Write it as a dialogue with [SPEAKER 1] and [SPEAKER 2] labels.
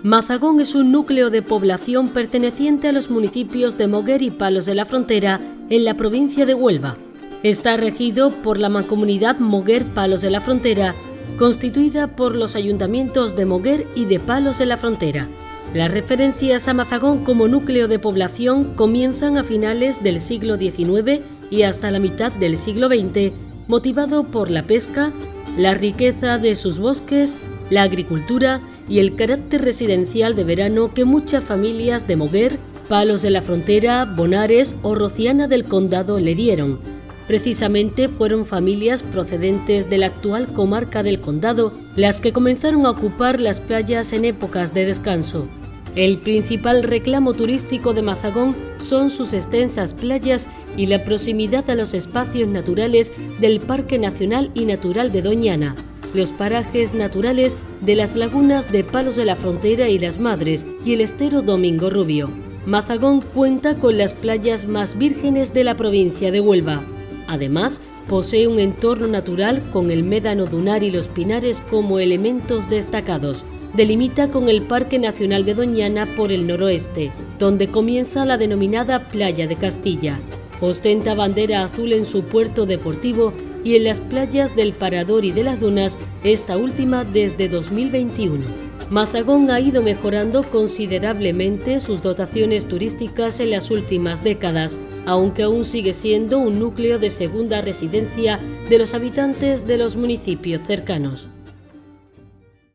[SPEAKER 1] Mazagón es un núcleo de población perteneciente a los municipios de Moguer y Palos de la Frontera, en la provincia de Huelva. Está regido por la Mancomunidad Moguer-Palos de la Frontera, constituida por los ayuntamientos de Moguer y de Palos de la Frontera. Las referencias a Mazagón como núcleo de población comienzan a finales del siglo XIX y hasta la mitad del siglo XX, motivado por la pesca, la riqueza de sus bosques, la agricultura y el carácter residencial de verano que muchas familias de Moguer, Palos de la Frontera, Bonares o Rociana del Condado le dieron. Precisamente fueron familias procedentes de la actual comarca del Condado las que comenzaron a ocupar las playas en épocas de descanso. El principal reclamo turístico de Mazagón son sus extensas playas y la proximidad a los espacios naturales del Parque Nacional y Natural de Doñana, los parajes naturales de las lagunas de Palos de la Frontera y Las Madres y el estero Domingo Rubio. Mazagón cuenta con las playas más vírgenes de la provincia de Huelva. Además, posee un entorno natural con el médano dunar y los pinares como elementos destacados. Delimita con el Parque Nacional de Doñana por el noroeste, donde comienza la denominada Playa de Castilla. Ostenta bandera azul en su puerto deportivo y en las playas del Parador y de las Dunas, esta última desde 2021. Mazagón ha ido mejorando considerablemente sus dotaciones turísticas en las últimas décadas, aunque aún sigue siendo un núcleo de segunda residencia de los habitantes de los municipios cercanos.